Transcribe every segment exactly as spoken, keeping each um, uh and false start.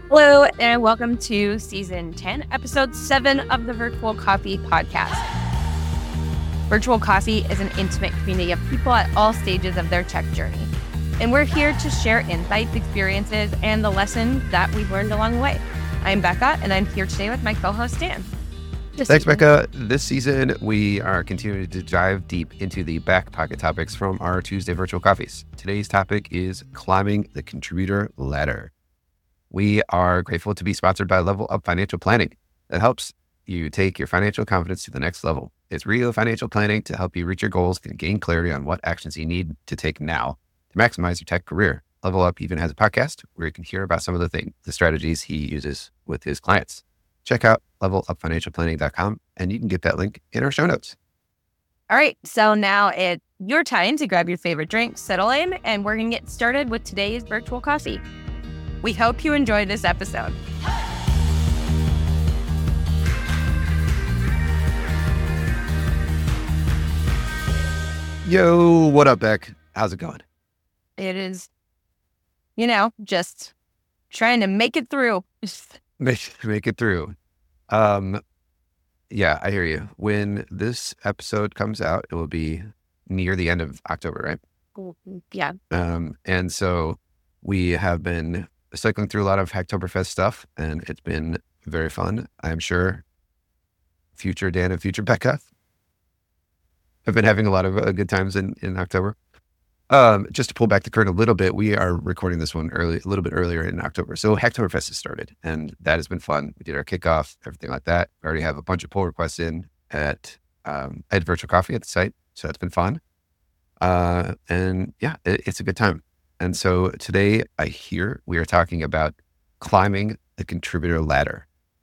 Hello, and welcome to Season ten, Episode seven of the Virtual Coffee Podcast. Virtual Coffee is an intimate community of people at all stages of their tech journey. And we're here to share insights, experiences, and the lessons that we've learned along the way. I'm Becca, and I'm here today with my co-host, Dan. This Thanks, season. Becca. This season, we are continuing to dive deep into the back pocket topics from our Tuesday Virtual Coffees. Today's topic is climbing the contributor ladder. We are grateful to be sponsored by Level Up Financial Planning that helps you take your financial confidence to the next level. It's real financial planning to help you reach your goals and gain clarity on what actions you need to take now to maximize your tech career. Level Up even has a podcast where you can hear about some of the things, the strategies he uses with his clients. Check out level up financial planning dot com and you can get that link in our show notes. All right, so now it's your time to grab your favorite drink, settle in, and we're going to get started with today's Virtual Coffee. We hope you enjoyed this episode. Yo, what up, Beck? How's it going? It is, you know, just trying to make it through. make, make it through. Um, yeah, I hear you. When this episode comes out, it will be near the end of October, right? Yeah. Um, and so we have been cycling through a lot of Hacktoberfest stuff, and it's been very fun. I'm sure future Dan and future Becca have been having a lot of uh, good times in, in October. Um, just to pull back the curtain a little bit, we are recording this one early, a little bit earlier in October. So Hacktoberfest has started, and that has been fun. We did our kickoff, everything like that. We already have a bunch of pull requests in at um, at Virtual Coffee at the site, so that's been fun. Uh, and yeah, it, it's a good time. And so today I hear we are talking about climbing the contributor ladder.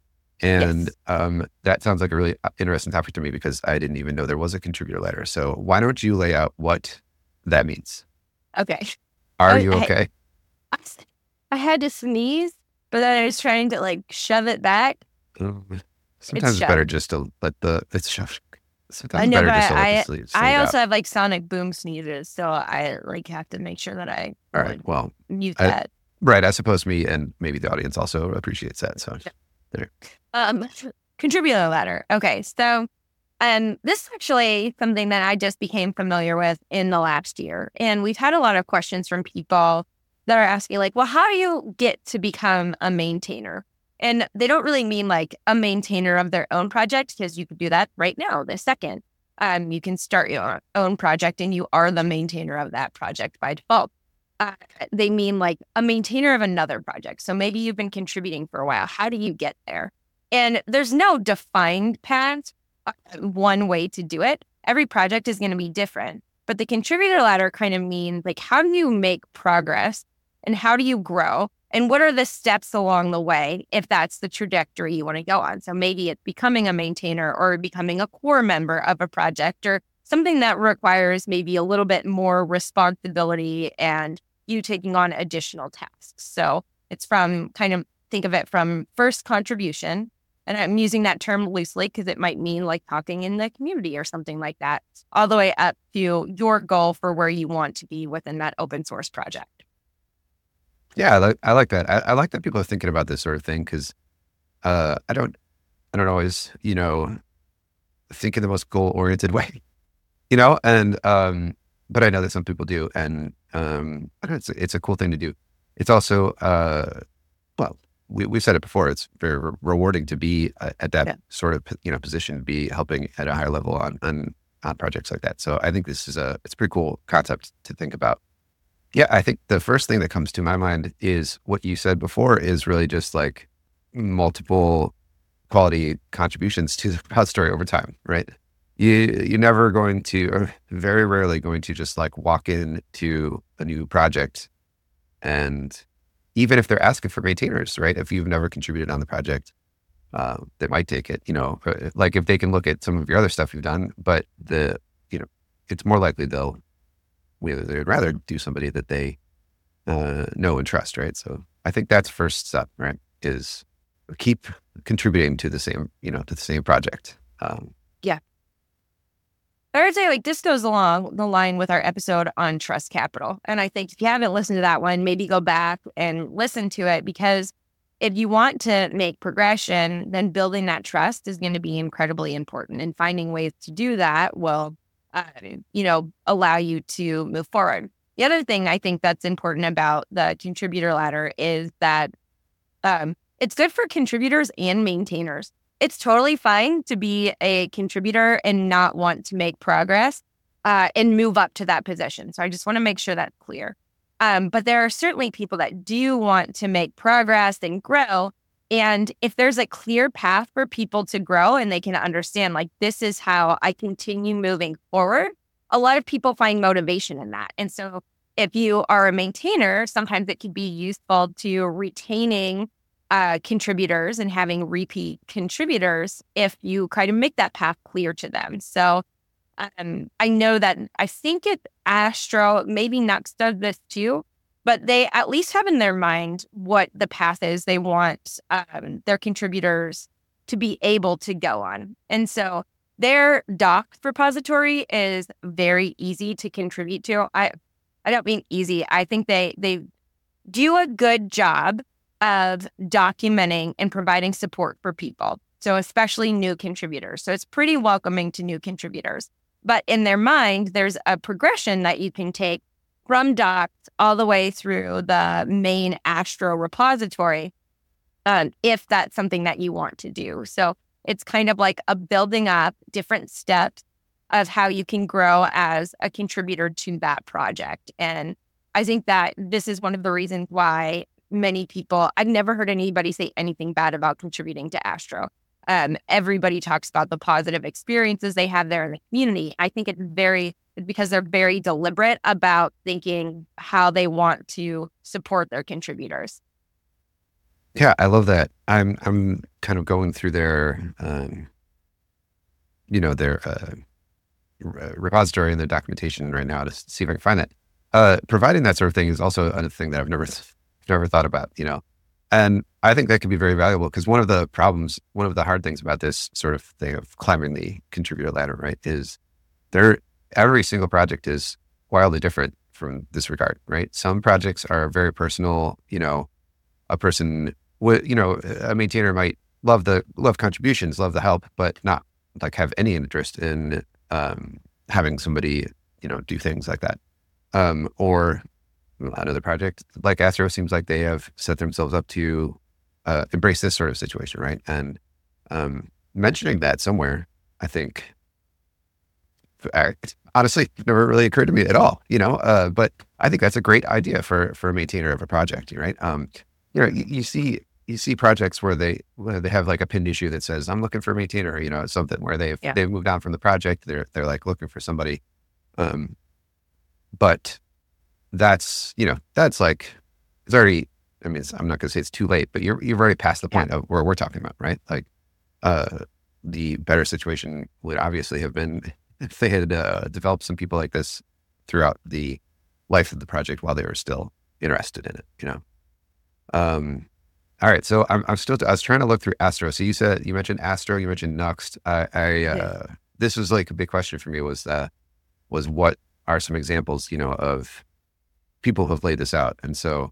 And yes. um, that sounds like a really interesting topic to me because I didn't even know there was a contributor ladder. So why don't you lay out what that means? Okay. Are I, you okay? I, I had to sneeze, but then I was trying to like shove it back. Um, sometimes it's, it's better just to let the, it's shoved. Sometimes I know, better but just to I, let the sleeves I also out. have like sonic boom sneezes, so I like have to make sure that I all right. Like, well mute I, that. Right. I suppose me and maybe the audience also appreciates that. So there. Um, contributor ladder. Okay, so um, this is actually something that I just became familiar with in the last year, and we've had a lot of questions from people that are asking, like, well, how do you get to become a maintainer? And they don't really mean like a maintainer of their own project, because you could do that right now, this second. Um, you can start your own project and you are the maintainer of that project by default. Uh, they mean like a maintainer of another project. So maybe you've been contributing for a while. How do you get there? And there's no defined path, uh, one way to do it. Every project is going to be different. But the contributor ladder kind of means like, how do you make progress and how do you grow? And what are the steps along the way if that's the trajectory you want to go on? So maybe it's becoming a maintainer or becoming a core member of a project or something that requires maybe a little bit more responsibility and you taking on additional tasks. So it's from kind of think of it from first contribution. And I'm using that term loosely because it might mean like talking in the community or something like that, all the way up to your goal for where you want to be within that open source project. Yeah, I like I like that. I, I like that people are thinking about this sort of thing because uh, I don't I don't always you know think in the most goal oriented way, you know. And um, but I know that some people do, and um, I don't know, it's it's a cool thing to do. It's also uh, well, we we've said it before. It's very re- rewarding to be uh, at that yeah. sort of you know position, to be helping at a higher level on on on projects like that. So I think this is a it's a pretty cool concept to think about. Yeah, I think the first thing that comes to my mind is what you said before is really just like multiple quality contributions to the cloud story over time, right? You, you're never going to, or very rarely going to just like walk into a new project. And even if they're asking for maintainers, right? If you've never contributed on the project, uh, they might take it, you know, like if they can look at some of your other stuff you've done, but the, you know, it's more likely they'll, they'd rather do somebody that they uh, know and trust, right? So I think that's first step, right? Is keep contributing to the same, you know, to the same project. Um, yeah. I would say like this goes along the line with our episode on trust capital. And I think if you haven't listened to that one, maybe go back and listen to it because if you want to make progression, then building that trust is going to be incredibly important. And finding ways to do that will, uh, you know, allow you to move forward. The other thing I think that's important about the contributor ladder is that um, it's good for contributors and maintainers. It's totally fine to be a contributor and not want to make progress uh, and move up to that position. So I just want to make sure that's clear. Um, but there are certainly people that do want to make progress and grow. And if there's a clear path for people to grow and they can understand, like, this is how I continue moving forward, a lot of people find motivation in that. And so if you are a maintainer, sometimes it can be useful to retaining uh, contributors and having repeat contributors if you try to make that path clear to them. So Um, I know that I think it Astro, maybe Nux does this too, but they at least have in their mind what the path is they want um, their contributors to be able to go on. And so their docs repository is very easy to contribute to. I I don't mean easy. I think they they do a good job of documenting and providing support for people. So especially new contributors. So it's pretty welcoming to new contributors. But in their mind, there's a progression that you can take from docs all the way through the main Astro repository um, if that's something that you want to do. So it's kind of like a building up different steps of how you can grow as a contributor to that project. And I think that this is one of the reasons why many people, I've never heard anybody say anything bad about contributing to Astro. Um, everybody talks about the positive experiences they have there in the community. I think it's very, it's because they're very deliberate about thinking how they want to support their contributors. Yeah, I love that. I'm I'm kind of going through their, um, you know, their uh, repository and their documentation right now to see if I can find that. Uh, providing that sort of thing is also a thing that I've never never thought about, you know. And I think that can be very valuable because one of the problems, one of the hard things about this sort of thing of climbing the contributor ladder, right, is there every single project is wildly different from this regard, right? Some projects are very personal, you know, a person would, you know, a maintainer might love the, love contributions, love the help, but not like have any interest in um, having somebody, you know, do things like that. Um, or another project like Astro seems like they have set themselves up to uh, embrace this sort of situation, right? And um, mentioning that somewhere, I think, I, honestly, never really occurred to me at all, you know. Uh, but I think that's a great idea for for a maintainer of a project, right? Um, you know, you, you see you see projects where they where they have like a pinned issue that says, "I'm looking for a maintainer," you know, something where they've yeah. they've moved on from the project. They're they're like looking for somebody, um, but that's, you know, that's like, it's already, I mean, it's, I'm not going to say it's too late, but you're, you've already passed the point yeah. of where we're talking about, right? Like, uh, the better situation would obviously have been if they had uh, developed some people like this throughout the life of the project while they were still interested in it, you know? Um, all right. So I'm, I'm still, I was trying to look through Astro. So you said, you mentioned Astro, you mentioned Nuxt. I, I uh, yeah. This was like a big question for me was, uh, was what are some examples, you know, of people who have laid this out. And so,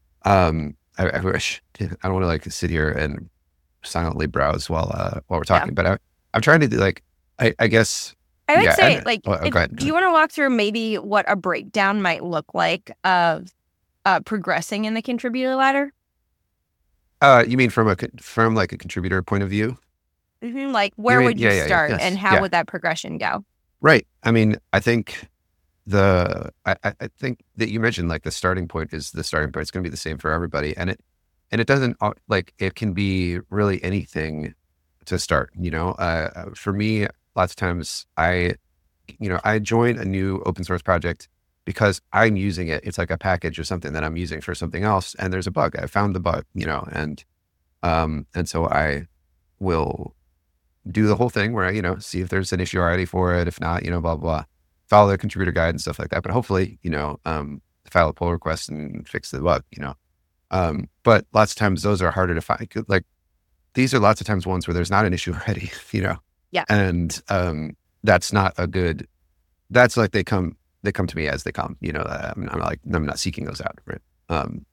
um, I, I wish, I don't want to like sit here and silently browse while, uh, while we're talking, yeah. but I, I'm trying to do like, I, I guess. I would yeah, say and, like, oh, if, go ahead. do you want to walk through maybe what a breakdown might look like of uh, progressing in the contributor ladder? Uh, you mean from a, from like a contributor point of view? Mm-hmm. Like where you mean, would you yeah, start yeah, yes, and how yeah. would that progression go? Right. I mean, I think the, I, I think that you mentioned like the starting point is the starting point. It's going to be the same for everybody. And it, and it doesn't like, it can be really anything to start, you know, uh, for me, lots of times I, you know, I join a new open source project because I'm using it. It's like a package or something that I'm using for something else. And there's a bug. I found the bug, you know, and, um, and so I will do the whole thing where I, you know, see if there's an issue already for it. If not, you know, blah, blah, blah. Follow the contributor guide and stuff like that. But hopefully, you know, um, file a pull request and fix the bug, you know. Um, but lots of times those are harder to find. Like these are lots of times ones where there's not an issue already, you know. Yeah. And um, that's not a good, that's like they come, they come to me as they come, you know, I'm, I'm like, I'm not seeking those out, right? Um, but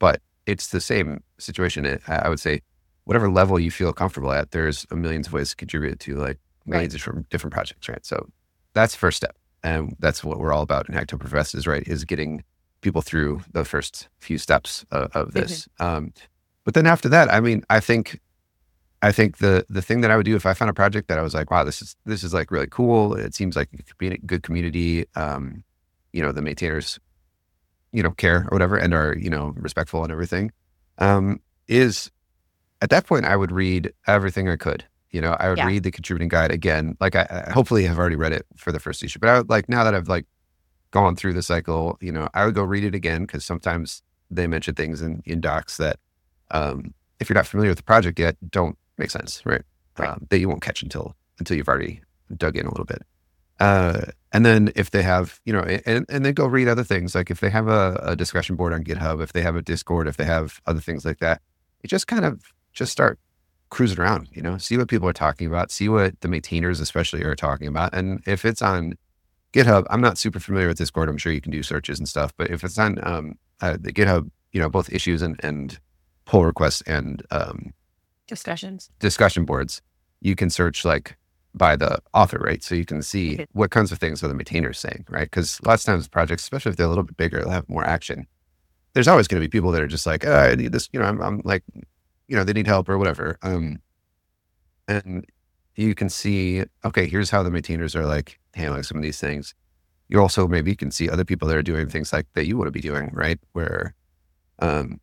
it's the same situation. It, I would say whatever level you feel comfortable at, there's a millions of ways to contribute to like millions Right. of different, different projects, right? So that's the first step. And that's what we're all about in Hacktoberfest is, right, is getting people through the first few steps of, of this. Um, but then after that, I mean, I think, I think the the thing that I would do if I found a project that I was like, wow, this is, this is like really cool. It seems like it could be a good community. Um, you know, the maintainers, you know, care or whatever, and are, you know, respectful and everything, um, is at that point, I would read everything I could. You know, I would Yeah. read the contributing guide again. Like I, I hopefully have already read it for the first issue, but I would like, now that I've like gone through the cycle, you know, I would go read it again because sometimes they mention things in, in docs that, um, if you're not familiar with the project yet, don't make sense, right? Right. Um, that you won't catch until, until you've already dug in a little bit. Uh, and then if they have, you know, and, and then go read other things. Like if they have a, a discussion board on GitHub, if they have a Discord, if they have other things like that, you just kind of just start cruising around, you know, see what people are talking about, see what the maintainers especially are talking about. And if it's on GitHub, I'm not super familiar with Discord. I'm sure you can do searches and stuff, but if it's on um, uh, the GitHub, you know, both issues and, and pull requests and um, Discussions. discussion boards, you can search like by the author, right? So you can see Okay. what kinds of things are the maintainers saying, right? Because lots of times projects, especially if they're a little bit bigger, they'll have more action. There's always going to be people that are just like, oh, I need this, you know, I'm, I'm like, you know, they need help or whatever. Um, and you can see, okay, here's how the maintainers are like handling some of these things. You also maybe can see other people that are doing things like that you want to be doing, right? Where um,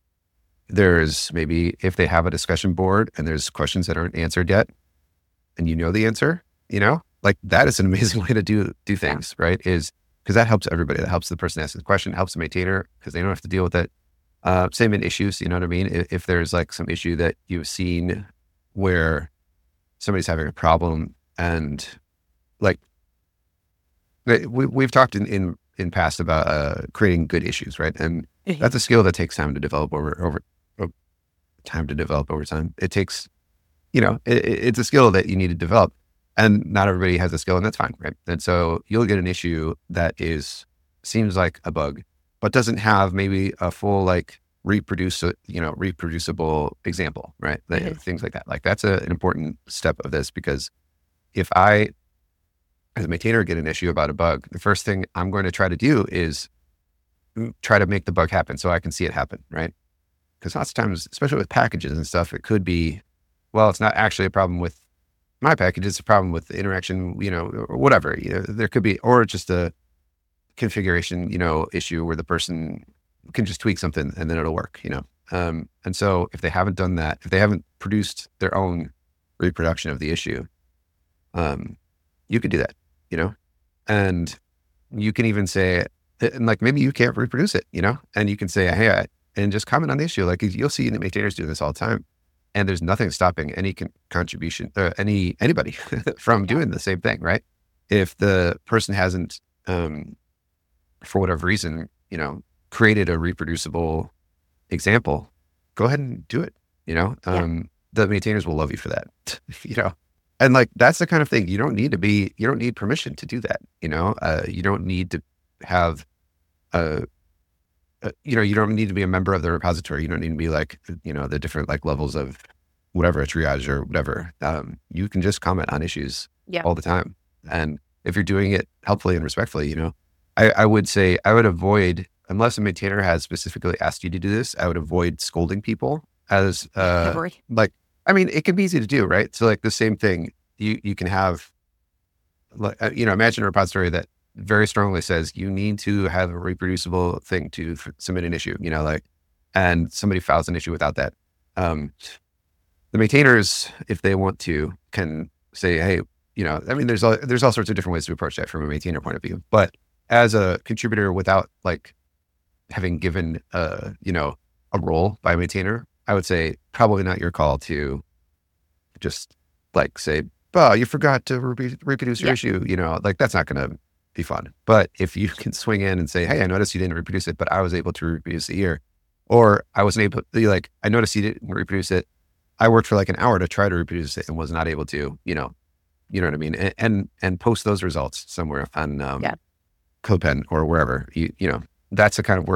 there's maybe if they have a discussion board and there's questions that aren't answered yet, and you know the answer, you know, like that is an amazing way to do do things, yeah. right? Is because that helps everybody. That helps the person asking the question, helps the maintainer because they don't have to deal with it. Uh, same in issues, you know what I mean? If, if there's like some issue that you've seen where somebody's having a problem and like we, we've talked in, in, in past about uh, creating good issues, right? And mm-hmm. that's a skill that takes time to develop over, over, over time to develop over time. It takes, you know, it, it's a skill that you need to develop and not everybody has a skill and that's fine, right? And so you'll get an issue that is, seems like a bug, but doesn't have maybe a full like reproduce, you know, reproducible example, right? Mm-hmm. Things like that. Like that's a, an important step of this because if I, as a maintainer, get an issue about a bug, the first thing I'm going to try to do is try to make the bug happen so I can see it happen, right? Because lots of times, especially with packages and stuff, it could be, well, it's not actually a problem with my package, it's a problem with the interaction, you know, or whatever. You know, there could be, or just a configuration, you know, issue where the person can just tweak something and then it'll work, you know? Um, and so if they haven't done that, if they haven't produced their own reproduction of the issue, um, you could do that, you know? And you can even say, and like, maybe you can't reproduce it, you know? And you can say, hey, I, and just comment on the issue. Like you'll see the maintainers do this all the time. And there's nothing stopping any con- contribution, uh, any, anybody from yeah. doing the same thing, right? If the person hasn't, um, for whatever reason, you know, created a reproducible example, go ahead and do it. You know, um, yeah. the maintainers will love you for that, you know, and like, that's the kind of thing you don't need to be, you don't need permission to do that. You know, uh, you don't need to have, uh, uh, you know, you don't need to be a member of the repository. You don't need to be like, you know, the different like levels of whatever, a triage or whatever. Um, you can just comment on issues yeah. all the time. And if you're doing it helpfully and respectfully, you know, I, I would say I would avoid, unless a maintainer has specifically asked you to do this, I would avoid scolding people as uh, like, I mean, it can be easy to do, right? So like the same thing, you you can have, like, you know, imagine a repository that very strongly says you need to have a reproducible thing to f- submit an issue, you know, like, and somebody files an issue without that. Um, the maintainers, if they want to, can say, hey, you know, I mean, there's all, there's all sorts of different ways to approach that from a maintainer point of view, but as a contributor without like having given, uh, you know, a role by a maintainer, I would say probably not your call to just like say, oh, you forgot to re- reproduce your yeah. issue. You know, like that's not going to be fun. But if you can swing in and say, hey, I noticed you didn't reproduce it, but I was able to reproduce it here. Or I wasn't able to, like, I noticed you didn't reproduce it. I worked for like an hour to try to reproduce it and was not able to, you know, you know what I mean? And, and, and post those results somewhere on, um, yeah. CodePen or wherever, you, you know, that's the kind of work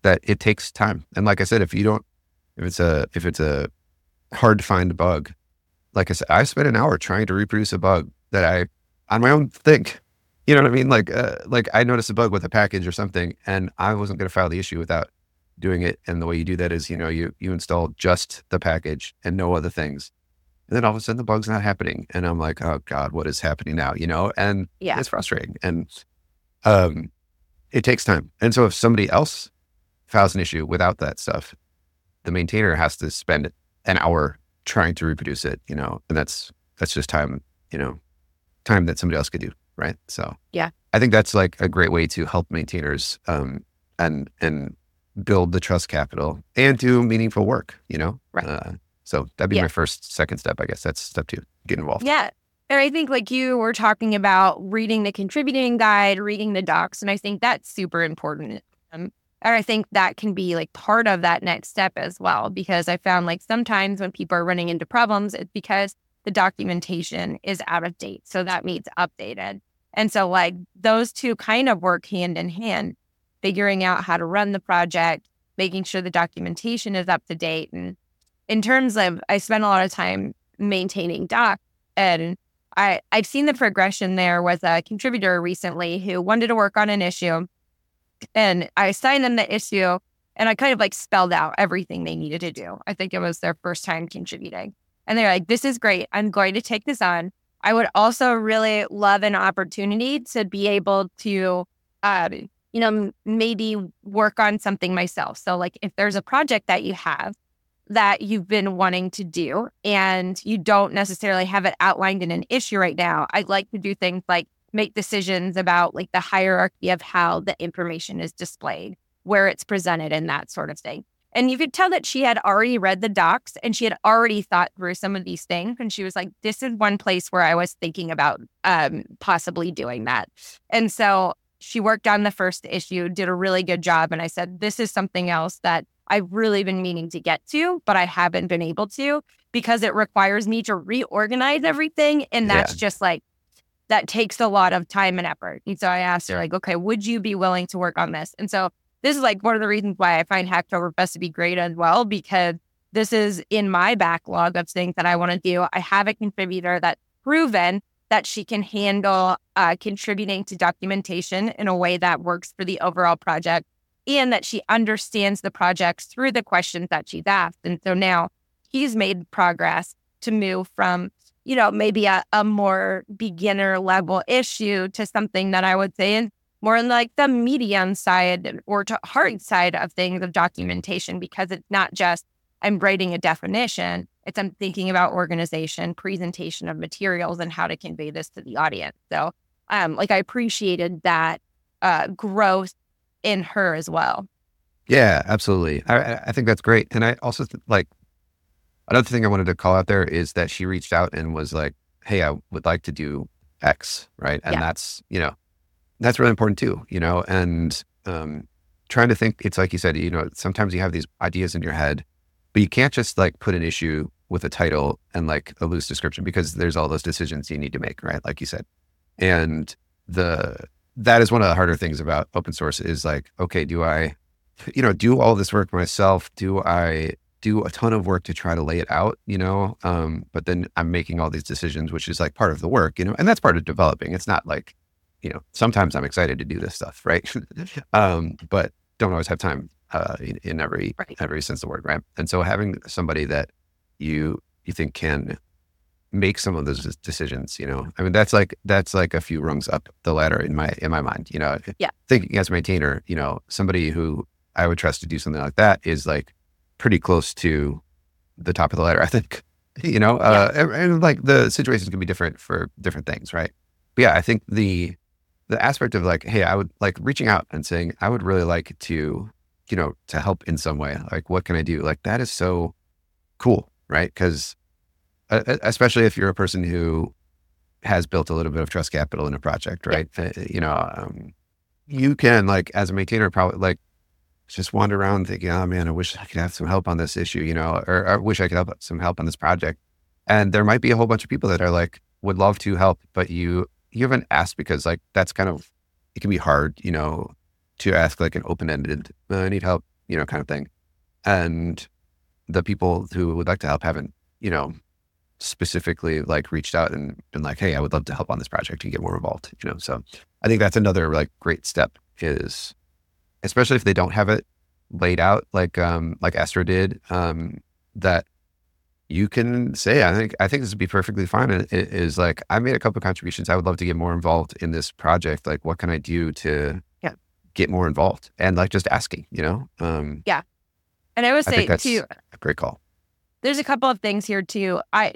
that it takes time. And like I said, if you don't, if it's a, if it's a hard to find bug, like I said, I spent an hour trying to reproduce a bug that I, on my own think, you know what I mean? Like, uh, like I noticed a bug with a package or something, and I wasn't going to file the issue without doing it. And the way you do that is, you know, you, you install just the package and no other things. And then all of a sudden the bug's not happening. And I'm like, oh God, what is happening now? You know, and Yeah. it's frustrating. And, um, it takes time. And so if somebody else files an issue without that stuff, the maintainer has to spend an hour trying to reproduce it, you know, and that's, that's just time, you know, time that somebody else could do. Right. So Yeah. I think that's like a great way to help maintainers, um, and, and build the trust capital and do meaningful work, you know? Right. Uh, so that'd be Yeah. my first, second step, I guess. That's step two, get involved. Yeah. And I think like you were talking about reading the contributing guide, reading the docs, and I think that's super important. Um, and I think that can be like part of that next step as well, because I found like sometimes when people are running into problems, it's because the documentation is out of date. So that needs updated. And so like those two kind of work hand in hand, figuring out how to run the project, making sure the documentation is up to date. And in terms of, I spent a lot of time maintaining docs, and I, I've seen the progression there with a contributor recently who wanted to work on an issue, and I assigned them the issue, and I kind of like spelled out everything they needed to do. I think it was their first time contributing. And they're like, this is great. I'm going to take this on. I would also really love an opportunity to be able to, uh, you know, maybe work on something myself. So like if there's a project that you have that you've been wanting to do and you don't necessarily have it outlined in an issue right now, I'd like to do things like make decisions about like the hierarchy of how the information is displayed, where it's presented, and that sort of thing. And you could tell that she had already read the docs and she had already thought through some of these things. And she was like, this is one place where I was thinking about um, possibly doing that. And so she worked on the first issue, did a really good job. And I said, this is something else that I've really been meaning to get to, but I haven't been able to because it requires me to reorganize everything. And that's Yeah. just like, that takes a lot of time and effort. And so I asked her like, okay, would you be willing to work on this? And so this is like one of the reasons why I find Hacktoberfest to be great as well, because this is in my backlog of things that I want to do. I have a contributor that's proven that she can handle uh, contributing to documentation in a way that works for the overall project, and that she understands the projects through the questions that she's asked. And so now he's made progress to move from, you know, maybe a, a more beginner level issue to something that I would say is more in like the medium side or to hard side of things of documentation, because it's not just I'm writing a definition, it's I'm thinking about organization, presentation of materials, and how to convey this to the audience. So um, like I appreciated that uh, growth in her as well. Yeah, absolutely. I, I think that's great. And I also th- like, another thing I wanted to call out there is that she reached out and was like, hey, I would like to do X, right? And Yeah. that's, you know, that's really important too, you know, and um, trying to think, it's like you said, you know, sometimes you have these ideas in your head, but you can't just like put an issue with a title and like a loose description, because there's all those decisions you need to make, right? Like you said. And the, that is one of the harder things about open source is like, okay, do I, you know, do all this work myself? Do I do a ton of work to try to lay it out, you know? Um, but then I'm making all these decisions, which is like part of the work, you know, and that's part of developing. It's not like, you know, sometimes I'm excited to do this stuff, right? um, but don't always have time uh, in, in every Right. every sense of the word, right? And so having somebody that you you think can make some of those decisions, you know, I mean, that's like that's like a few rungs up the ladder in my in my mind, you know. Yeah. Thinking as a maintainer, you know, somebody who I would trust to do something like that is like pretty close to the top of the ladder, I think. You know, uh, and, and like the situations can be different for different things, right? But yeah, I think the the aspect of like, hey, I would like reaching out and saying, I would really like to, you know, to help in some way. Like, what can I do? Like, that is so cool, right? Because uh, especially if you're a person who has built a little bit of trust capital in a project, right? Uh, you know, um, you can like, as a maintainer, probably like just wander around thinking, oh man, I wish I could have some help on this issue, you know, or I wish I could have some help on this project. And there might be a whole bunch of people that are like, would love to help, but you, you haven't asked because like, that's kind of, it can be hard, you know, to ask like an open-ended, uh, I need help. you know, kind of thing. And the people who would like to help haven't, you know, specifically like reached out and been like, hey, I would love to help on this project and get more involved, you know? So I think that's another like great step is, especially if they don't have it laid out, like, um, like Astra did, um, that you can say, I think, I think this would be perfectly fine. It, it is like, I made a couple of contributions. I would love to get more involved in this project. Like, what can I do to Yeah. get more involved? And like, just asking, you know? Um, Yeah. And I would I say think that's too, a great call. there's a couple of things here too. I,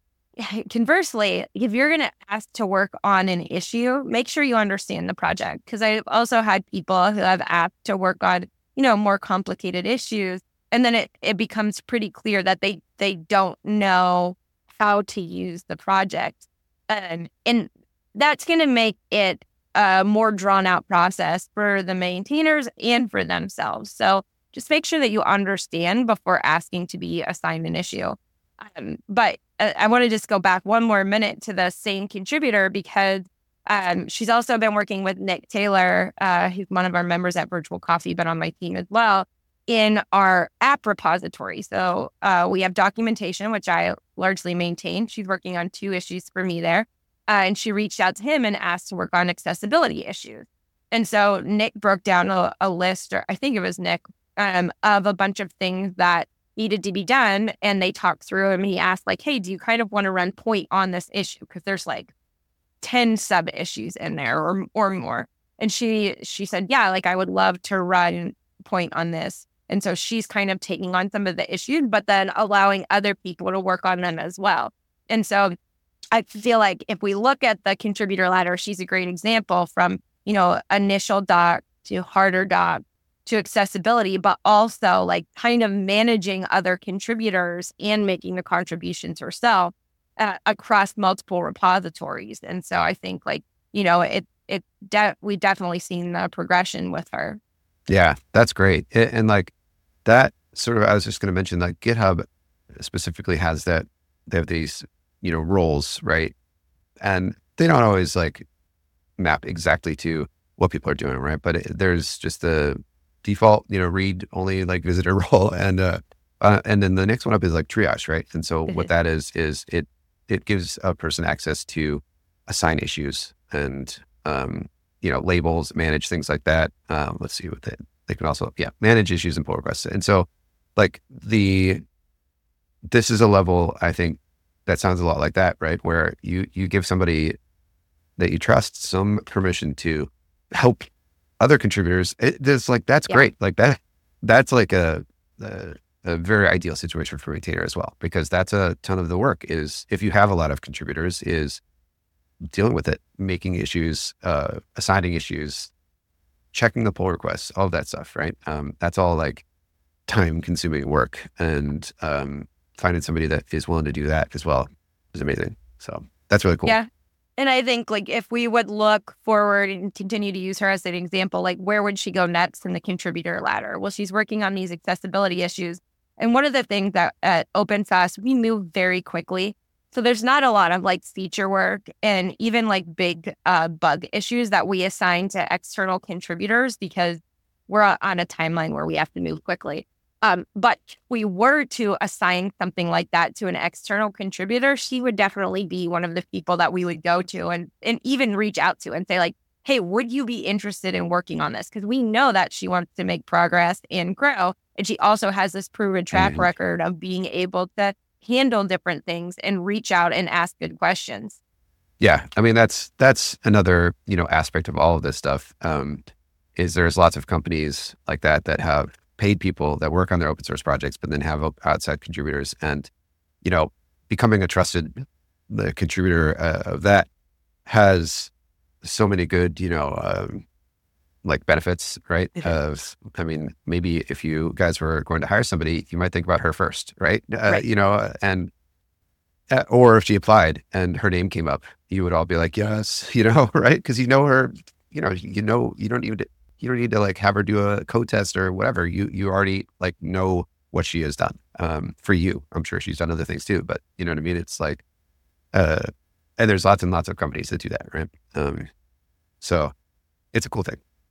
conversely, if you're going to ask to work on an issue, make sure you understand the project. Because I've also had people who have asked to work on, you know, more complicated issues. And then it, it becomes pretty clear that they, they don't know how to use the project. Um, and that's going to make it a more drawn out process for the maintainers and for themselves. So just make sure that you understand before asking to be assigned an issue. Um, but uh, I want to just go back one more minute to the same contributor because um, she's also been working with Nick Taylor, uh, who's one of our members at Virtual Coffee, but on my team as well, in our app repository. So uh, we have documentation, which I largely maintain. She's working on two issues for me there. Uh, and she reached out to him and asked to work on accessibility issues. And so Nick broke down a, a list, or I think it was Nick, um, of a bunch of things that needed to be done. And they talked through him. He asked like, hey, do you kind of want to run point on this issue? Because there's like ten sub issues in there or or more. And she she said, yeah, like I would love to run point on this. And so she's kind of taking on some of the issues, but then allowing other people to work on them as well. And so I feel like if we look at the contributor ladder, she's a great example from, you know, initial doc to harder doc to accessibility, but also like kind of managing other contributors and making the contributions herself uh, across multiple repositories. And so I think like, you know, it, it, de- we definitely seen the progression with her. Yeah, that's great. It, and like that sort of, I was just going to mention like GitHub specifically has that, they have these, you know, roles, right? And they don't always like map exactly to what people are doing, right? But it, there's just the default, you know, read only like visitor role. And, uh, uh, and then the next one up is like triage, right? And so what that is, is it, it gives a person access to assign issues and, um, you know, labels, manage things like that. Um, let's see what they, they can also, yeah, manage issues and pull requests. And so like the, this is a level, I think that sounds a lot like that, right? Where you, you give somebody that you trust some permission to help other contributors. It, it's like, that's yeah. great. Like that, that's like a, a, a very ideal situation for a maintainer as well, because that's a ton of the work is if you have a lot of contributors is dealing with it, making issues, uh, assigning issues, checking the pull requests, all of that stuff, right? Um, that's all like time consuming work, and um, finding somebody that is willing to do that as well is amazing. So that's really cool. Yeah. And I think like if we would look forward and continue to use her as an example, like where would she go next in the contributor ladder? Well, she's working on these accessibility issues. And one of the things that at OpenSauce, we move very quickly. So there's not a lot of like feature work and even like big uh, bug issues that we assign to external contributors because we're on a timeline where we have to move quickly. Um, but if we were to assign something like that to an external contributor, she would definitely be one of the people that we would go to and, and even reach out to and say like, hey, would you be interested in working on this? Because we know that she wants to make progress and grow. And she also has this proven track mm-hmm. record of being able to handle different things and reach out and ask good questions. Yeah. I mean, that's, that's another, you know, aspect of all of this stuff, um, is there's lots of companies like that, that have paid people that work on their open source projects, but then have outside contributors, and, you know, becoming a trusted the contributor uh, of that has so many good, you know, um, like benefits, right? Mm-hmm. Of, I mean, maybe if you guys were going to hire somebody, you might think about her first, right? Uh, right. You know, and, uh, or if she applied and her name came up, you would all be like, yes, you know, right? Because you know her, you know, you know, you don't need, you don't need to like have her do a code test or whatever. You, you already like know what she has done, um, for you. I'm sure she's done other things too, but you know what I mean? It's like, uh, and there's lots and lots of companies that do that, right? Um, so it's a cool thing.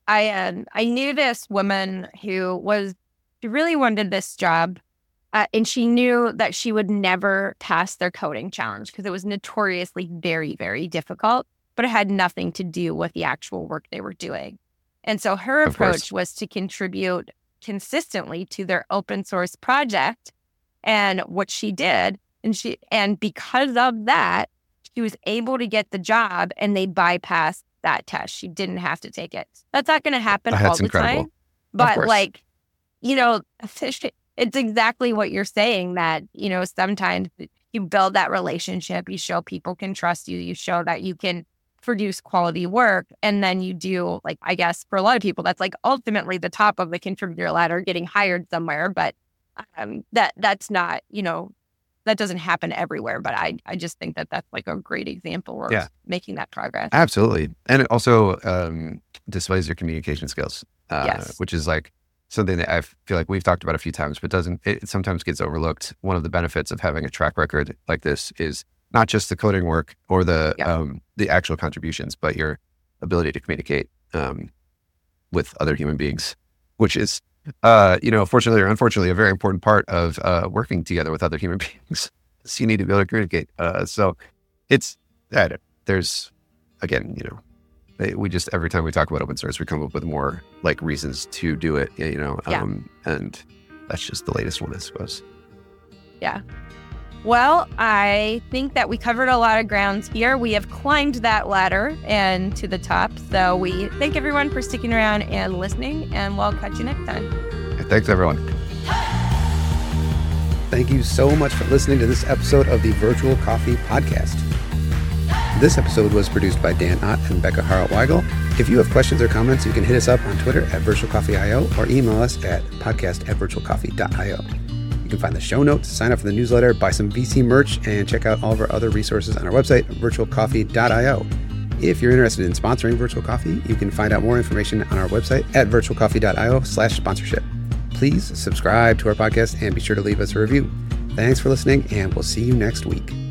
I um, I knew this woman who was, she really wanted this job. Uh, and she knew that she would never pass their coding challenge because it was notoriously very, very difficult, but it had nothing to do with the actual work they were doing. And so her Of approach course. was to contribute consistently to their open source project. And what she did, and she, and because of that, she was able to get the job and they bypassed that test. She didn't have to take it. That's not going to happen Oh, all that's the incredible. time. But course. like, you know, it's exactly what you're saying, that, you know, sometimes you build that relationship, you show people can trust you, you show that you can produce quality work. And then you do, like, I guess for a lot of people, that's like ultimately the top of the contributor ladder, getting hired somewhere. But um, that that's not, you know, that doesn't happen everywhere. But I, I just think that that's like a great example of Yeah. making that progress. Absolutely. And it also um, displays your communication skills, uh, Yes. which is like something that I feel like we've talked about a few times, but doesn't, it sometimes gets overlooked. One of the benefits of having a track record like this is not just the coding work or the, Yeah. um, the actual contributions, but your ability to communicate um, with other human beings, which is, uh, you know, fortunately or unfortunately, a very important part of uh, working together with other human beings. So you need to be able to communicate. Uh, so it's, I don't- there's, again, you know, we just, every time we talk about open source, we come up with more like reasons to do it, you know, Yeah. um, and that's just the latest one, I suppose. Yeah. Well, I think that we covered a lot of grounds here. We have climbed that ladder and to the top. So we thank everyone for sticking around and listening, and we'll catch you next time. Thanks, everyone. Thank you so much for listening to this episode of the Virtual Coffee Podcast. This episode was produced by Dan Ott and Becca Harrell-Weigel. If you have questions or comments, you can hit us up on Twitter at virtual coffee dot io or email us at podcast at virtual coffee dot io. You can find the show notes, sign up for the newsletter, buy some V C merch, and check out all of our other resources on our website, virtual coffee dot io. If you're interested in sponsoring Virtual Coffee, you can find out more information on our website at virtual coffee dot io slash sponsorship. Please subscribe to our podcast and be sure to leave us a review. Thanks for listening, and we'll see you next week.